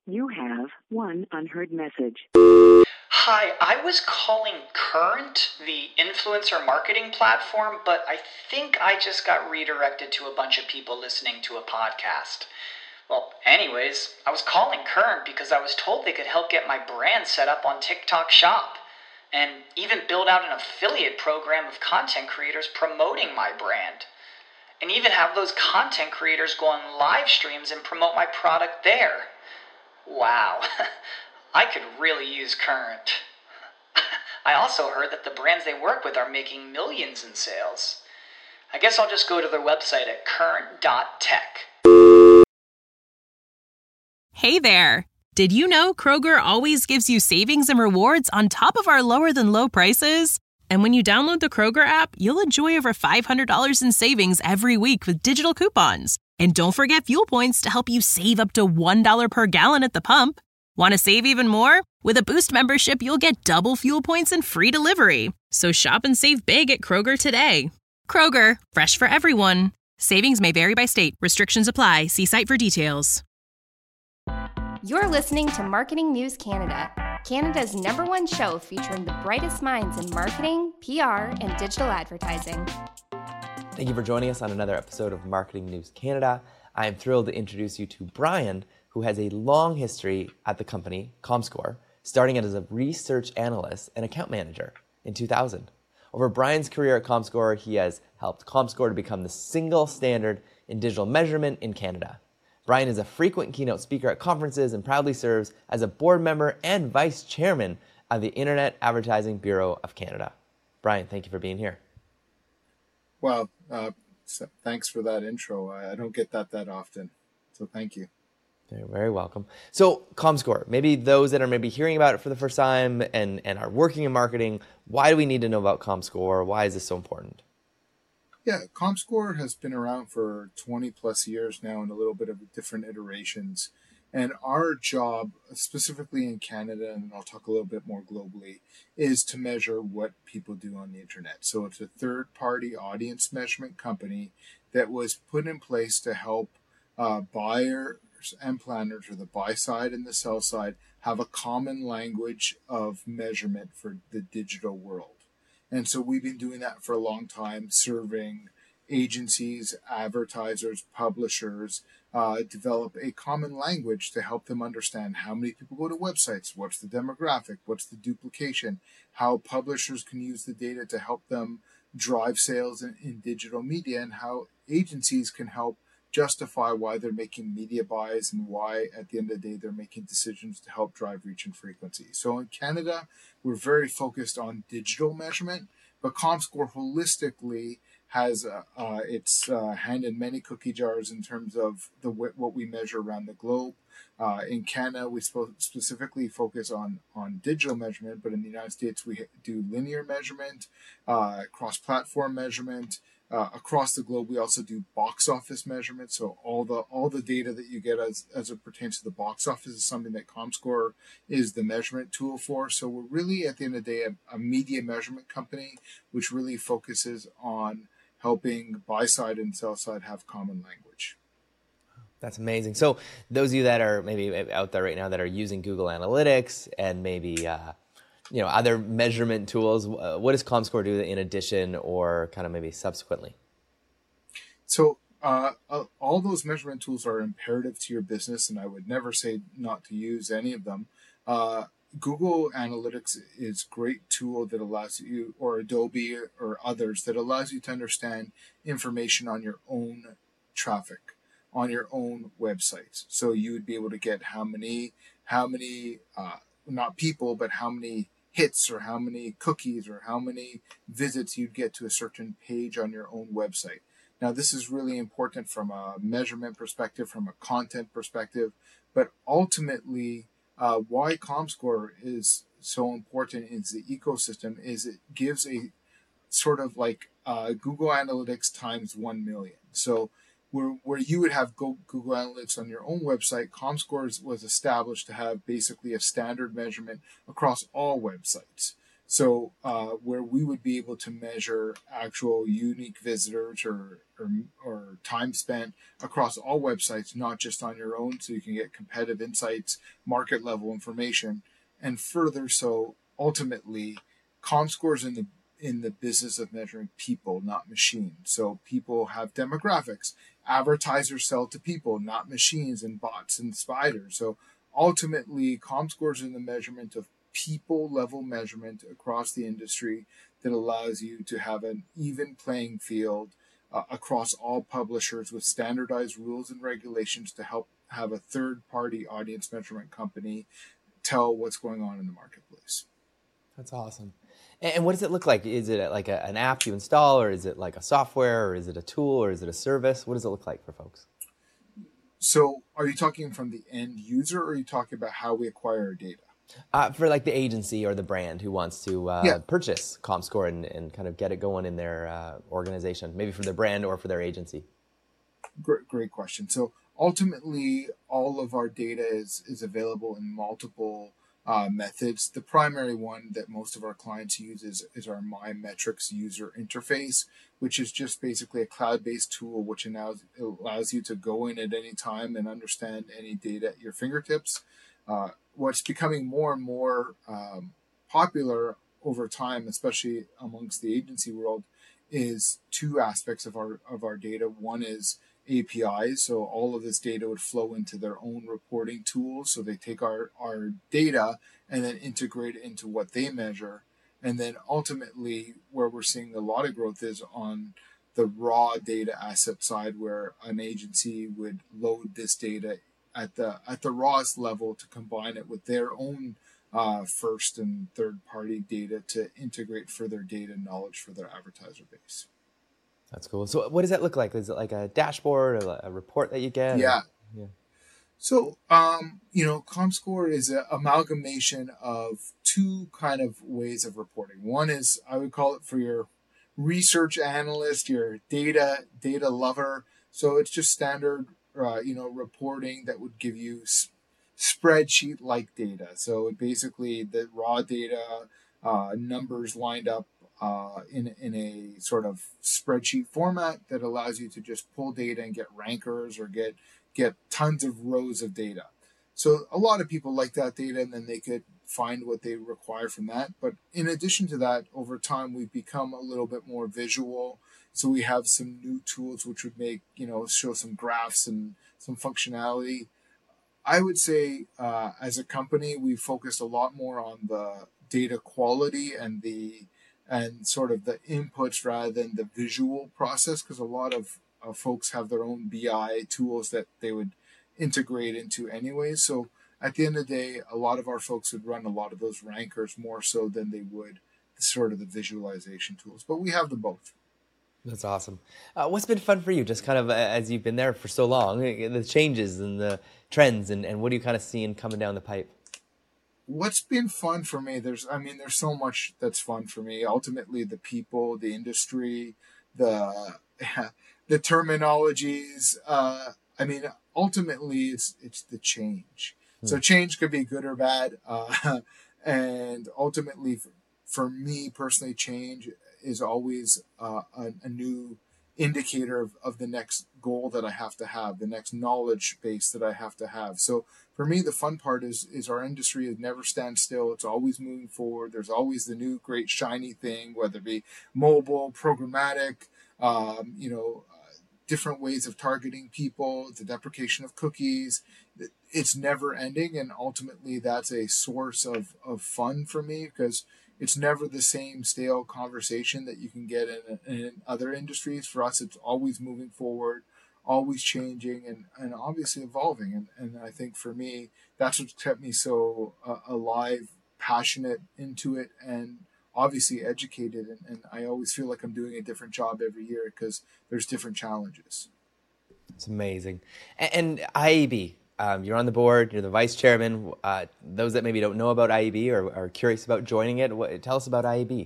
You have one unheard message. Hi, I was calling Current, the influencer marketing platform, but I think I just got redirected to a bunch of people listening to a podcast. Well, anyways, I was calling Current because I was told they could help get my brand set up on TikTok Shop and even build out an affiliate program of content creators promoting my brand. And even have those content creators go on live streams and promote my product there. Wow, I could really use Current. I also heard that the brands they work with are making millions in sales. I guess I'll just go to their website at current.tech. Hey there! Did you know Kroger always gives you savings and rewards on top of our lower than low prices? And when you download the Kroger app, you'll enjoy over $500 in savings every week with digital coupons. And don't forget fuel points to help you save up to $1 per gallon at the pump. Want to save even more? With a Boost membership, you'll get double fuel points and free delivery. So shop and save big at Kroger today. Kroger, fresh for everyone. Savings may vary by state. Restrictions apply. See site for details. You're listening to Marketing News Canada, Canada's #1 show featuring the brightest minds in marketing, PR, and digital advertising. Thank you for joining us on another episode of Marketing News Canada. I am thrilled to introduce you to Brian, who has a long history at the company, Comscore, starting as a research analyst and account manager in 2000. Over Brian's career at Comscore, he has helped Comscore to become the single standard in digital measurement in Canada. Brian is a frequent keynote speaker at conferences and proudly serves as a board member and vice chairman of the Internet Advertising Bureau of Canada. Brian, thank you for being here. Well, thanks for that intro. I don't get that often, so thank you. You're very welcome. So Comscore, maybe those that are maybe hearing about it for the first time and are working in marketing, why do we need to know about Comscore? Why is this so important? Yeah, Comscore has been around for 20 plus years now in a little bit of different iterations. And our job, specifically in Canada, and I'll talk a little bit more globally, is to measure what people do on the internet. So it's a third-party audience measurement company that was put in place to help buyers and planners, or the buy side and the sell side, have a common language of measurement for the digital world. And so we've been doing that for a long time, serving agencies, advertisers, publishers, develop a common language to help them understand how many people go to websites, what's the demographic, what's the duplication, how publishers can use the data to help them drive sales in digital media, and how agencies can help justify why they're making media buys and why at the end of the day they're making decisions to help drive reach and frequency. So in Canada, we're very focused on digital measurement, but Comscore holistically has its hand in many cookie jars in terms of what we measure around the globe. In Canada, we specifically focus on digital measurement, but in the United States, we do linear measurement, cross-platform measurement. Across the globe, we also do box office measurement. So all the data that you get as it pertains to the box office is something that Comscore is the measurement tool for. So we're really, at the end of the day, a media measurement company, which really focuses on helping buy side and sell side have common language. That's amazing. So those of you that are maybe out there right now that are using Google Analytics and maybe other measurement tools, what does Comscore do in addition or kind of maybe subsequently? So all those measurement tools are imperative to your business, and I would never say not to use any of them. Google Analytics is a great tool that allows you, or Adobe or others, that allows you to understand information on your own traffic, on your own websites. So you would be able to get how many not people, but how many hits or how many cookies or how many visits you'd get to a certain page on your own website. Now, this is really important from a measurement perspective, from a content perspective, but ultimately, why Comscore is so important in the ecosystem is it gives a sort of like Google Analytics times 1 million. So where you would have Google Analytics on your own website, Comscore was established to have basically a standard measurement across all websites. So where we would be able to measure actual unique visitors or time spent across all websites, not just on your own, so you can get competitive insights, market level information, and further so ultimately, Comscore's in the business of measuring people, not machines. So people have demographics. Advertisers sell to people, not machines and bots and spiders. So ultimately, Comscore's in the measurement of people level measurement across the industry that allows you to have an even playing field across all publishers with standardized rules and regulations to help have a third party audience measurement company tell what's going on in the marketplace. That's awesome. And what does it look like? Is it like an app you install, or is it like a software, or is it a tool, or is it a service? What does it look like for folks? So are you talking from the end user, or are you talking about how we acquire our data? For like the agency or the brand who wants to purchase Comscore and kind of get it going in their organization, maybe for their brand or for their agency. Great question. So ultimately, all of our data is available in multiple methods. The primary one that most of our clients use is our MyMetrics user interface, which is just basically a cloud-based tool which allows you to go in at any time and understand any data at your fingertips. What's becoming more and more popular over time, especially amongst the agency world, is two aspects of our data. One is APIs, so all of this data would flow into their own reporting tools. So they take our data and then integrate it into what they measure. And then ultimately, where we're seeing a lot of growth is on the raw data asset side, where an agency would load this data at the rawest level to combine it with their own first and third party data to integrate further data knowledge for their advertiser base. That's cool. So what does that look like? Is it like a dashboard or a report that you get? Yeah. Yeah. So, Comscore is an amalgamation of two kind of ways of reporting. One is, I would call it for your research analyst, your data lover. So it's just standard, reporting that would give you spreadsheet-like data. So basically the raw data, numbers lined up in a sort of spreadsheet format that allows you to just pull data and get rankers or get tons of rows of data. So a lot of people like that data, and then they could find what they require from that. But in addition to that, over time, we've become a little bit more visual. So we have some new tools which would show some graphs and some functionality. I would say as a company, we focused a lot more on the data quality and sort of the inputs rather than the visual process, because a lot of folks have their own BI tools that they would integrate into anyways. So at the end of the day, a lot of our folks would run a lot of those rankers more so than they would sort of the visualization tools. But we have them both. That's awesome. What's been fun for you, just kind of as you've been there for so long, the changes and the trends, and what are you kind of seeing coming down the pipe? What's been fun for me, there's so much that's fun for me. Ultimately, the people, the industry, the terminologies. Ultimately, it's the change. So change could be good or bad. And ultimately, for me personally, change is always a new indicator of the next goal that I have to have, the next knowledge base that I have to have. So for me, the fun part is our industry never stands still. It's always moving forward. There's always the new great shiny thing, whether it be mobile, programmatic, different ways of targeting people, the deprecation of cookies. It's never ending. And ultimately that's a source of fun for me, because it's never the same stale conversation that you can get in other industries. For us, it's always moving forward, always changing, and obviously evolving. And I think for me, that's what kept me so alive, passionate, into it, and obviously educated. And I always feel like I'm doing a different job every year because there's different challenges. It's amazing. And IAB, you're on the board, you're the vice chairman. Those that maybe don't know about IAB or are curious about joining it, tell us about IAB.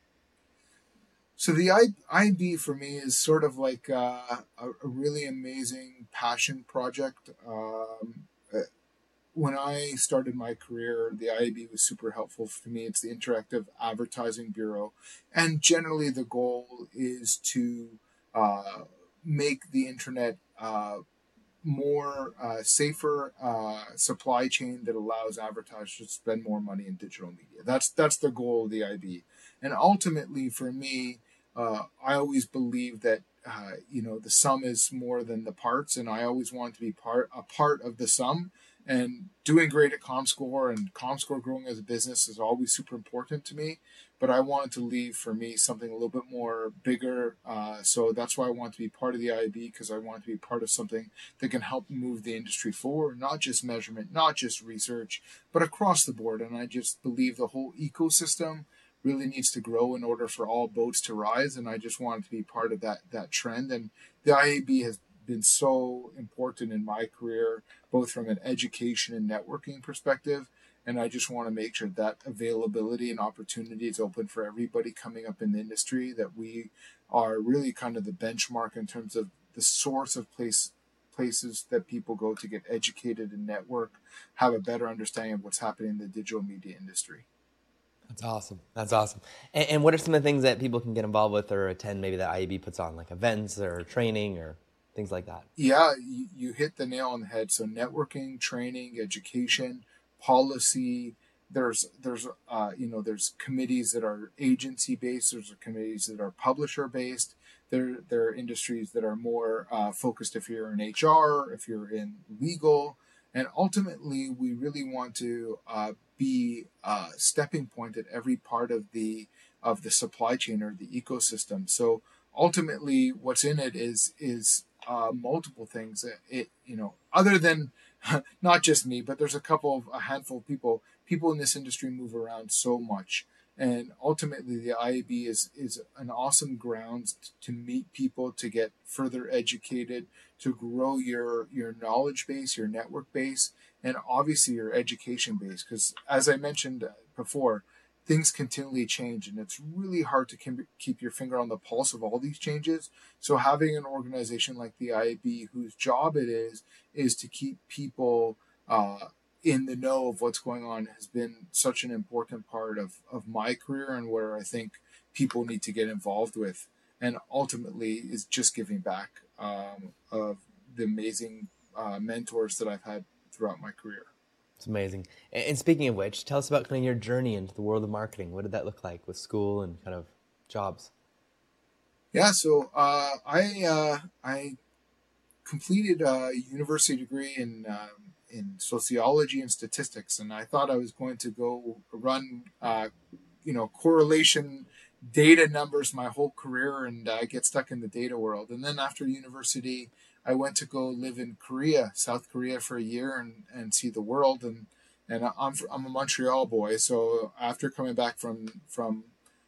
So the IAB for me is sort of like a really amazing passion project. when I started my career, the IAB was super helpful for me. It's the Interactive Advertising Bureau. And generally the goal is to make the internet more safer supply chain that allows advertisers to spend more money in digital media. That's the goal of the IB. And ultimately, for me, I always believe that the sum is more than the parts, and I always want to be a part of the sum. And doing great at Comscore and Comscore growing as a business is always super important to me. But I wanted to leave, for me, something a little bit more bigger. So that's why I want to be part of the IAB, because I want to be part of something that can help move the industry forward, not just measurement, not just research, but across the board. And I just believe the whole ecosystem really needs to grow in order for all boats to rise. And I just wanted to be part of that trend. And the IAB has been so important in my career, both from an education and networking perspective. And I just want to make sure that availability and opportunity is open for everybody coming up in the industry, that we are really kind of the benchmark in terms of the source of places that people go to get educated and network, have a better understanding of what's happening in the digital media industry. That's awesome. That's awesome. And what are some of the things that people can get involved with or attend, maybe that IAB puts on, like events or training or things like that? Yeah, you hit the nail on the head. So networking, training, education, policy. There's committees that are agency based. There's committees that are publisher based. There are industries that are more focused if you're in HR, if you're in legal. And ultimately, we really want to be a stepping point at every part of the supply chain or the ecosystem. So ultimately, what's in it is multiple things. Other than not just me, but there's a handful of people. People in this industry move around so much. And ultimately, the IAB is an awesome ground to meet people, to get further educated, to grow your knowledge base, your network base, and obviously your education base. Because as I mentioned before, things continually change, and it's really hard to keep your finger on the pulse of all these changes. So having an organization like the IAB, whose job it is to keep people in the know of what's going on, has been such an important part of my career, and where I think people need to get involved with, and ultimately is just giving back of the amazing mentors that I've had throughout my career. It's amazing. And speaking of which, tell us about kind of your journey into the world of marketing. What did that look like with school and kind of jobs? Yeah, so I completed a university degree in sociology and statistics, and I thought I was going to go run correlation data numbers my whole career and get stuck in the data world. And then after university, I went to go live in Korea, South Korea, for a year and see the world. And I'm a Montreal boy, so after coming back from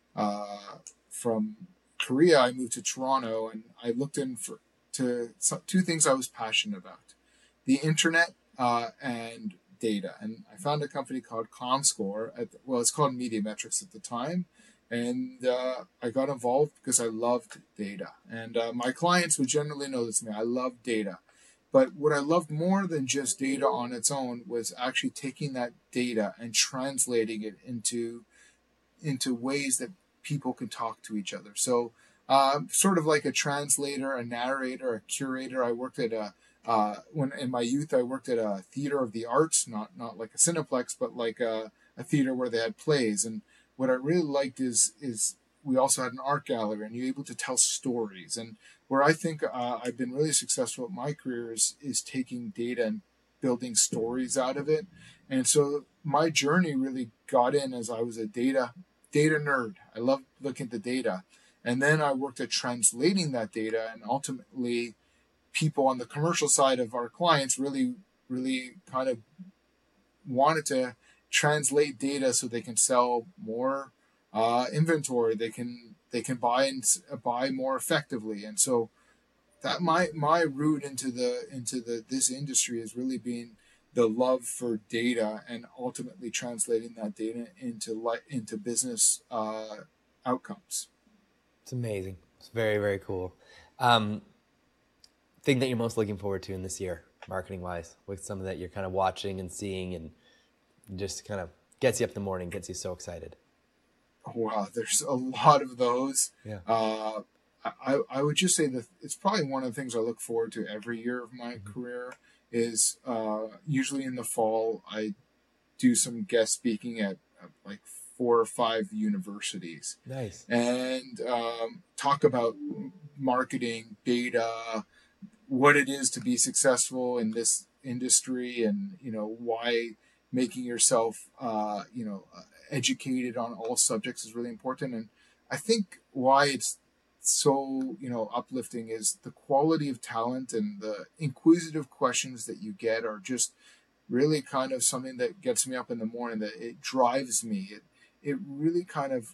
Korea, I moved to Toronto, and I looked into two things I was passionate about: the internet and data. And I found a company called Comscore. It's called Media Metrics at the time. And I got involved because I loved data. And my clients would generally know this to me. I love data. But what I loved more than just data on its own was actually taking that data and translating it into ways that people can talk to each other. So sort of like a translator, a narrator, a curator. I worked at when in my youth, I worked at a theater of the arts, not like a Cineplex, but like a theater where they had plays. And what I really liked is we also had an art gallery, and you're able to tell stories. And where I think I've been really successful at my career is taking data and building stories out of it. And so my journey really got in as I was a data nerd. I loved looking at the data. And then I worked at translating that data, and ultimately people on the commercial side of our clients really, really kind of wanted to translate data so they can sell more inventory. They can buy more effectively. And so that my route into this industry has really been the love for data, and ultimately translating that data into business outcomes. It's amazing. It's very, very cool. Thing that you're most looking forward to in this year, marketing wise? What's something that you're kind of watching and seeing and just kind of gets you up in the morning, gets you so excited? Wow, there's a lot of those. Yeah. I would just say that it's probably one of the things I look forward to every year of my career is usually in the fall, I do some guest speaking at like 4 or 5 universities. Nice. And talk about marketing, data, what it is to be successful in this industry, and, why making yourself, educated on all subjects is really important. And I think why it's so, uplifting is the quality of talent, and the inquisitive questions that you get are just really kind of something that gets me up in the morning, that it drives me. It really kind of,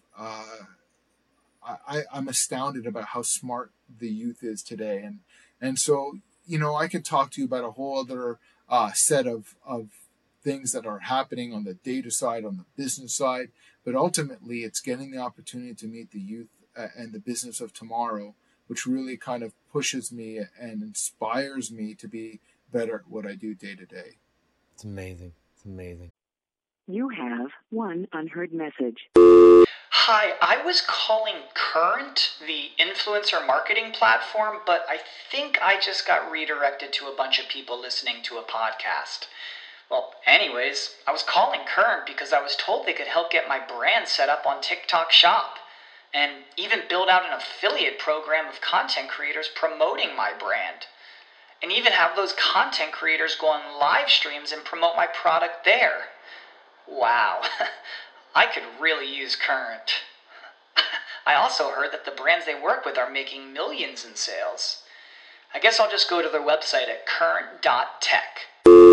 I'm astounded about how smart the youth is today. And so, I could talk to you about a whole other set of things that are happening on the data side, on the business side, but ultimately it's getting the opportunity to meet the youth and the business of tomorrow, which really kind of pushes me and inspires me to be better at what I do day to day. It's amazing. It's amazing. You have one unheard message. Hi, I was calling Current, the influencer marketing platform, but I think I just got redirected to a bunch of people listening to a podcast. Well, anyways, I was calling Current because I was told they could help get my brand set up on TikTok Shop, and even build out an affiliate program of content creators promoting my brand, and even have those content creators go on live streams and promote my product there. Wow, I could really use Current. I also heard that the brands they work with are making millions in sales. I guess I'll just go to their website at current.tech.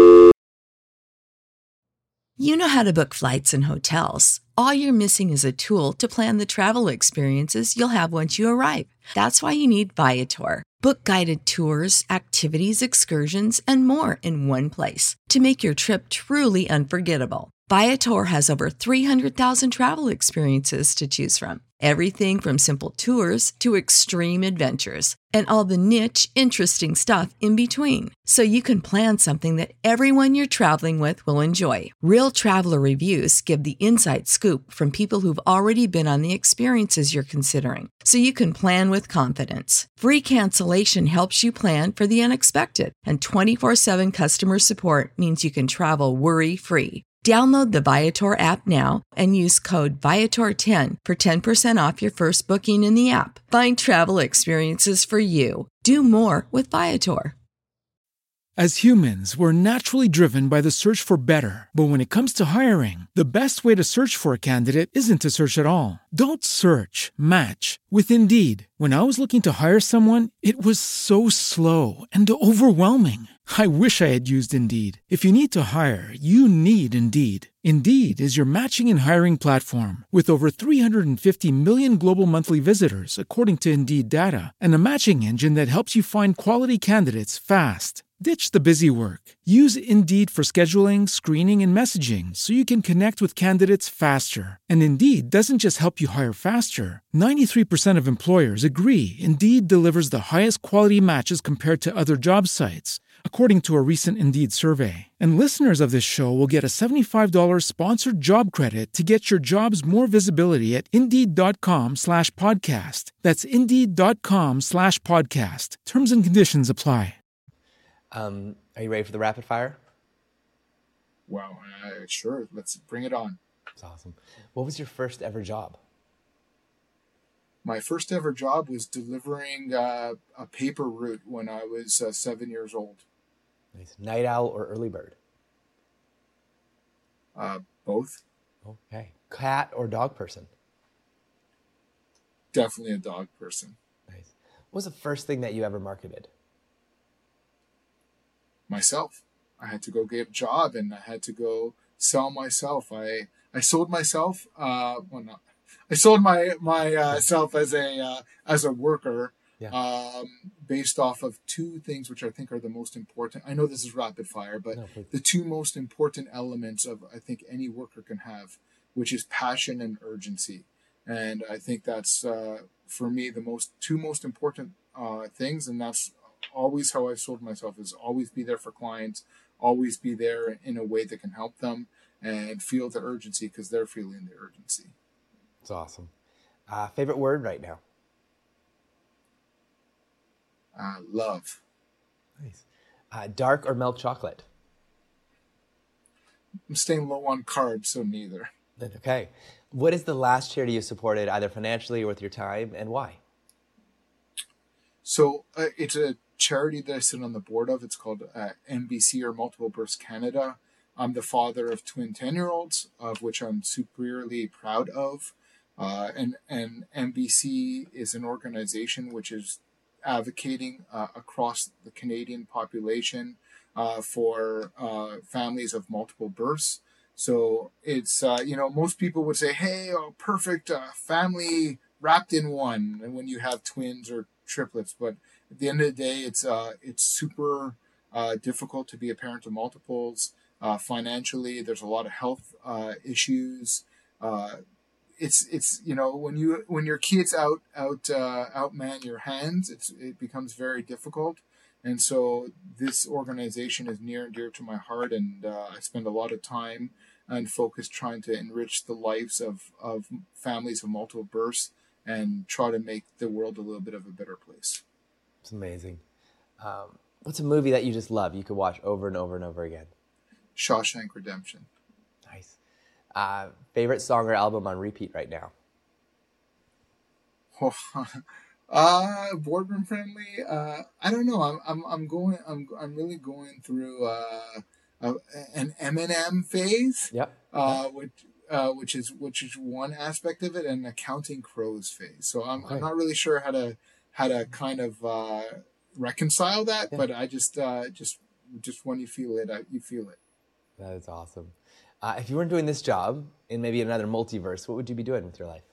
You know how to book flights and hotels. All you're missing is a tool to plan the travel experiences you'll have once you arrive. That's why you need Viator. Book guided tours, activities, excursions, and more in one place to make your trip truly unforgettable. Viator has over 300,000 travel experiences to choose from. Everything from simple tours to extreme adventures, and all the niche, interesting stuff in between. So you can plan something that everyone you're traveling with will enjoy. Real traveler reviews give the inside scoop from people who've already been on the experiences you're considering. So you can plan with confidence. Free cancellation helps you plan for the unexpected. And 24/7 customer support means you can travel worry-free. Download the Viator app now and use code Viator10 for 10% off your first booking in the app. Find travel experiences for you. Do more with Viator. As humans, we're naturally driven by the search for better. But when it comes to hiring, the best way to search for a candidate isn't to search at all. Don't search, match with Indeed. When I was looking to hire someone, it was so slow and overwhelming. I wish I had used Indeed. If you need to hire, you need Indeed. Indeed is your matching and hiring platform with over 350 million global monthly visitors, according to Indeed data, and a matching engine that helps you find quality candidates fast. Ditch the busy work. Use Indeed for scheduling, screening, and messaging so you can connect with candidates faster. And Indeed doesn't just help you hire faster. 93% of employers agree Indeed delivers the highest quality matches compared to other job sites, according to a recent Indeed survey. And listeners of this show will get a $75 sponsored job credit to get your jobs more visibility at Indeed.com/podcast. That's Indeed.com/podcast. Terms and conditions apply. Are you ready for the rapid fire? Wow, sure. Let's bring it on. That's awesome. What was your first ever job? My first ever job was delivering a paper route when I was 7 years old. Nice. Night owl or early bird? Both. Okay. Cat or dog person? Definitely a dog person. Nice. What was the first thing that you ever marketed? Myself. I had to go get a job and I had to go sell myself. I sold myself. I sold myself as a worker. Yeah. Based off of two things which I think are the most important. I know this is rapid fire, but the two most important elements of I think any worker can have, which is passion and urgency. And I think that's for me the two most important things, and that's always how I've sold myself is always be there for clients, always be there in a way that can help them, and feel the urgency because they're feeling the urgency. It's awesome. Favorite word right now? Love. Nice. Dark or milk chocolate? I'm staying low on carbs, so neither. Okay. What is the last charity you supported, either financially or with your time, and why? So it's a charity that I sit on the board of. It's called MBC, or Multiple Births Canada. I'm the father of twin 10-year-olds, of which I'm superiorly proud of. And MBC is an organization which is advocating across the Canadian population for families of multiple births. So it's, most people would say, hey, perfect family wrapped in one, and when you have twins or triplets. But at the end of the day, it's super difficult to be a parent of multiples. Financially, there's a lot of health issues. It's when your kids outman your hands, it becomes very difficult. And so this organization is near and dear to my heart, and I spend a lot of time and focus trying to enrich the lives of families of multiple births and try to make the world a little bit of a better place. It's amazing. What's a movie that you just love, you could watch over and over and over again? Shawshank Redemption. Nice. Favorite song or album on repeat right now? Boardroom friendly. I don't know. I'm really going through an Eminem phase. Yep. Which is one aspect of it, and a Counting Crows phase. So I'm not really sure how to kind of reconcile that, but I just when you feel it, you feel it. That is awesome. If you weren't doing this job in maybe another multiverse, what would you be doing with your life?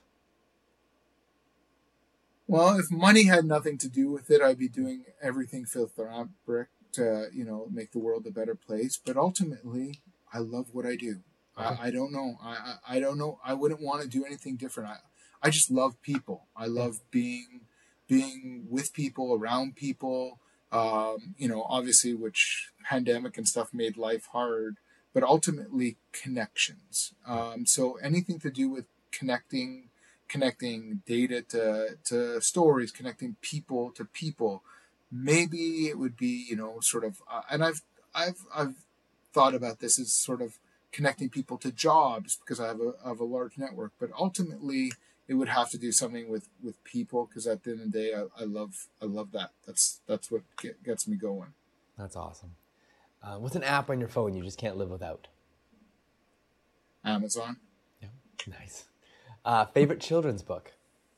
Well, if money had nothing to do with it, I'd be doing everything philanthropic to, make the world a better place. But ultimately, I love what I do. Okay. I don't know. I don't know. I wouldn't want to do anything different. I just love people. I love being with people, around people. Obviously, which pandemic and stuff made life hard, but ultimately connections. So anything to do with connecting data to stories, connecting people to people. Maybe it would be, sort of, and I've thought about this as sort of connecting people to jobs because I have a large network, but ultimately it would have to do something with people, because at the end of the day, I love that. That's what gets me going. That's awesome. What's an app on your phone you just can't live without? Amazon. Yeah, nice. Favorite children's book?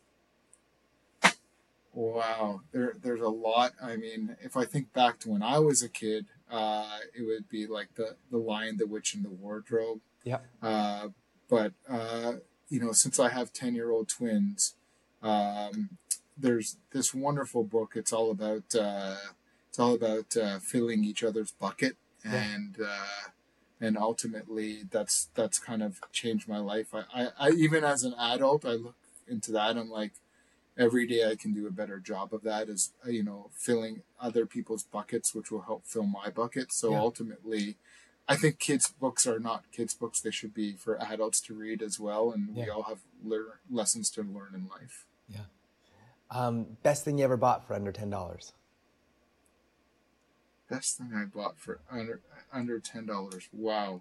Wow, there's a lot. I mean, if I think back to when I was a kid, it would be like the Lion, the Witch, and the Wardrobe. Yeah. But since I have 10-year-old twins, there's this wonderful book. It's all about filling each other's bucket, and ultimately that's kind of changed my life. I even as an adult, I look into that. I'm like, every day I can do a better job of that, is filling other people's buckets, which will help fill my bucket. So ultimately, I think kids' books are not kids' books. They should be for adults to read as well. And we all have lessons to learn in life. Yeah. Best thing you ever bought for under $10? Best thing I bought for under $10. Wow.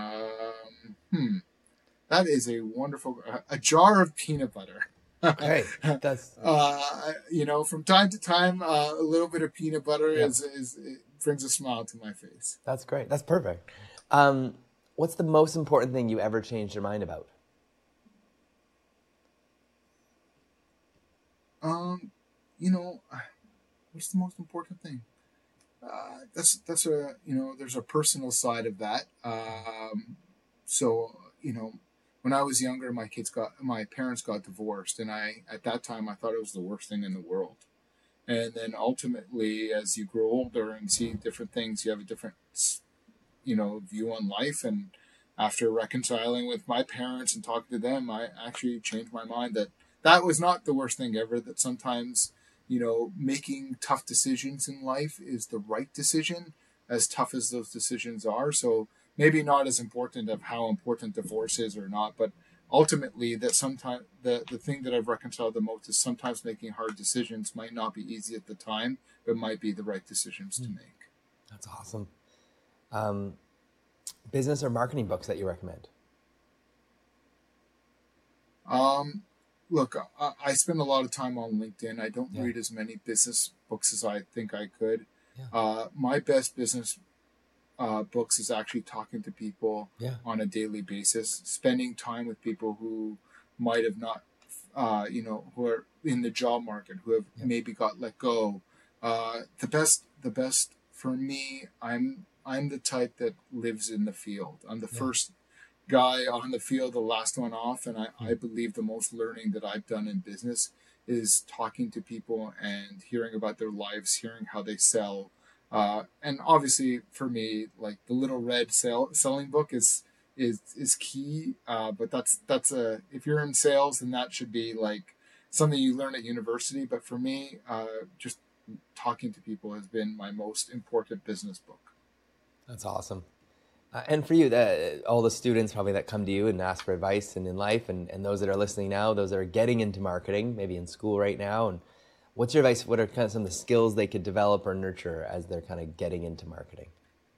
That is a wonderful, a jar of peanut butter. Okay. That's from time to time, a little bit of peanut butter it brings a smile to my face. That's great. That's perfect. What's the most important thing you ever changed your mind about? What's the most important thing? That's there's a personal side of that. When I was younger, my parents got divorced, and at that time I thought it was the worst thing in the world. And then ultimately, as you grow older and see different things, you have a different, view on life. And after reconciling with my parents and talking to them, I actually changed my mind that was not the worst thing ever. That sometimes making tough decisions in life is the right decision, as tough as those decisions are. So maybe not as important of how important divorce is or not, but ultimately that sometimes the thing that I've reconciled the most is sometimes making hard decisions might not be easy at the time, but might be the right decisions to make. That's awesome. Business or marketing books that you recommend? Look, I spend a lot of time on LinkedIn. I don't read as many business books as I think I could. Yeah. My best business books is actually talking to people on a daily basis, spending time with people who might have not, who are in the job market, who have maybe got let go. The best for me, I'm the type that lives in the field. I'm the first guy on the field, the last one off. And I believe the most learning that I've done in business is talking to people and hearing about their lives, hearing how they sell. And obviously for me, like the Little Red selling book is key. But that's if you're in sales, then that should be like something you learn at university. But for me, just talking to people has been my most important business book. That's awesome. And for you, all the students probably that come to you and ask for advice and in life, and those that are listening now, those that are getting into marketing, maybe in school right now, and what's your advice? What are kind of some of the skills they could develop or nurture as they're kind of getting into marketing?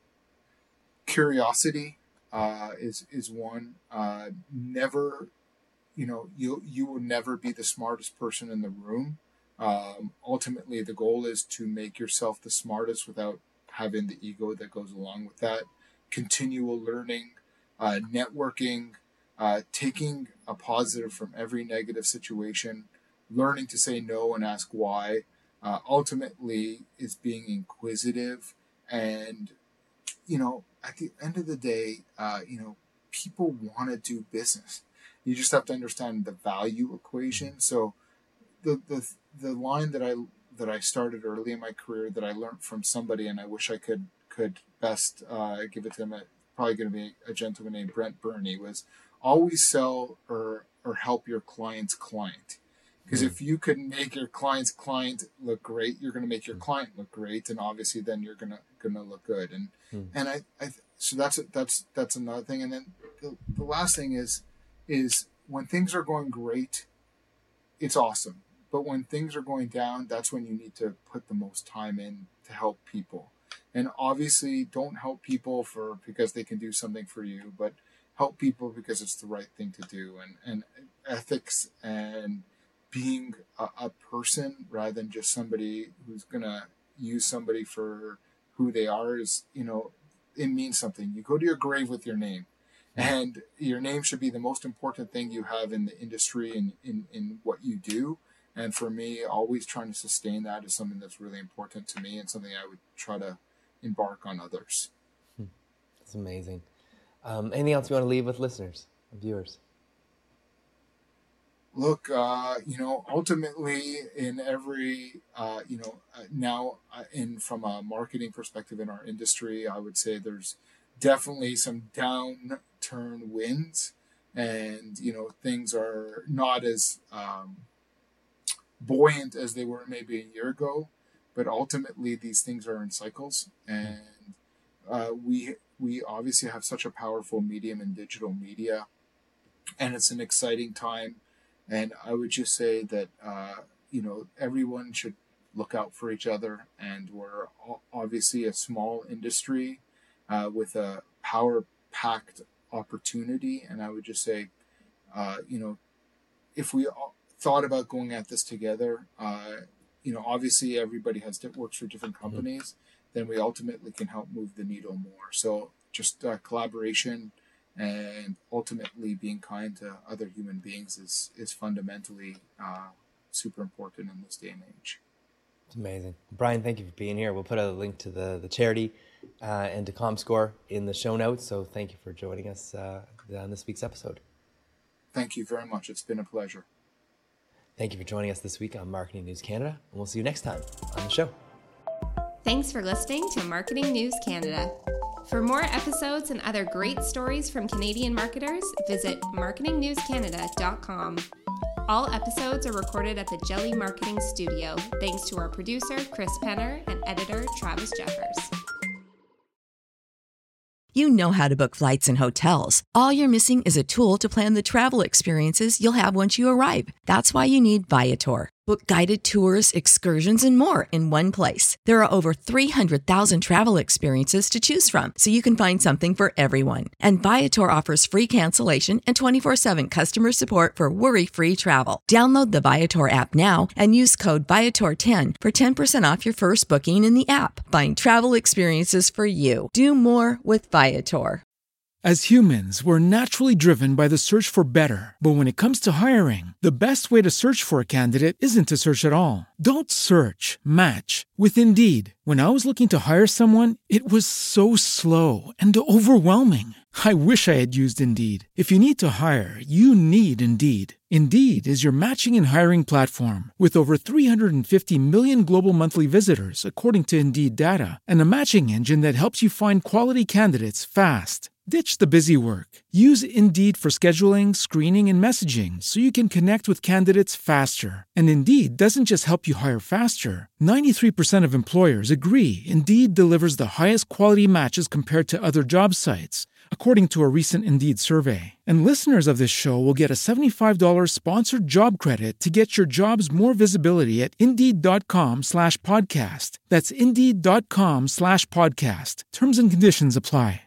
Curiosity is one. Never, you will never be the smartest person in the room. Ultimately, the goal is to make yourself the smartest without having the ego that goes along with that. Continual learning, networking, taking a positive from every negative situation, learning to say no and ask why, ultimately is being inquisitive. And, at the end of the day, people want to do business. You just have to understand the value equation. So the line that I started early in my career that I learned from somebody, and I wish I could best give it to him, probably going to be a gentleman named Brent Burney, was always sell or help your client's client. Because if you can make your client's client look great, you're going to make your client look great, and obviously then you're gonna look good. And I so that's another thing. And then the last thing is when things are going great, it's awesome. But when things are going down, that's when you need to put the most time in to help people. And obviously, don't help people because they can do something for you, but help people because it's the right thing to do. And ethics and being a person rather than just somebody who's going to use somebody for who they are is, it means something. You go to your grave with your name. And your name should be the most important thing you have in the industry and in what you do. And for me, always trying to sustain that is something that's really important to me and something I would try to embark on others. That's amazing. Anything else you want to leave with listeners and viewers? Look, ultimately in every, now from a marketing perspective in our industry, I would say there's definitely some downturn winds and, things are not as buoyant as they were maybe a year ago, but ultimately these things are in cycles, and we obviously have such a powerful medium in digital media, and it's an exciting time. And I would just say that everyone should look out for each other, and we're obviously a small industry with a power-packed opportunity. And I would just say, if we thought about going at this together, obviously everybody works for different companies, then we ultimately can help move the needle more. So just collaboration and ultimately being kind to other human beings is fundamentally super important in this day and age. It's amazing. Brian, thank you for being here. We'll put a link to the charity and to Comscore in the show notes. So thank you for joining us on this week's episode. Thank you very much. It's been a pleasure. Thank you for joining us this week on Marketing News Canada, and we'll see you next time on the show. Thanks for listening to Marketing News Canada. For more episodes and other great stories from Canadian marketers, visit marketingnewscanada.com. All episodes are recorded at the Jelly Marketing Studio, thanks to our producer, Chris Penner, and editor, Travis Jeffers. You know how to book flights and hotels. All you're missing is a tool to plan the travel experiences you'll have once you arrive. That's why you need Viator. Book guided tours, excursions, and more in one place. There are over 300,000 travel experiences to choose from, so you can find something for everyone. And Viator offers free cancellation and 24/7 customer support for worry-free travel. Download the Viator app now and use code Viator10 for 10% off your first booking in the app. Find travel experiences for you. Do more with Viator. As humans, we're naturally driven by the search for better. But when it comes to hiring, the best way to search for a candidate isn't to search at all. Don't search, match with Indeed. When I was looking to hire someone, it was so slow and overwhelming. I wish I had used Indeed. If you need to hire, you need Indeed. Indeed is your matching and hiring platform with over 350 million global monthly visitors, according to Indeed data, and a matching engine that helps you find quality candidates fast. Ditch the busy work. Use Indeed for scheduling, screening, and messaging so you can connect with candidates faster. And Indeed doesn't just help you hire faster. 93% of employers agree Indeed delivers the highest quality matches compared to other job sites, according to a recent Indeed survey. And listeners of this show will get a $75 sponsored job credit to get your jobs more visibility at Indeed.com/podcast. That's Indeed.com/podcast. Terms and conditions apply.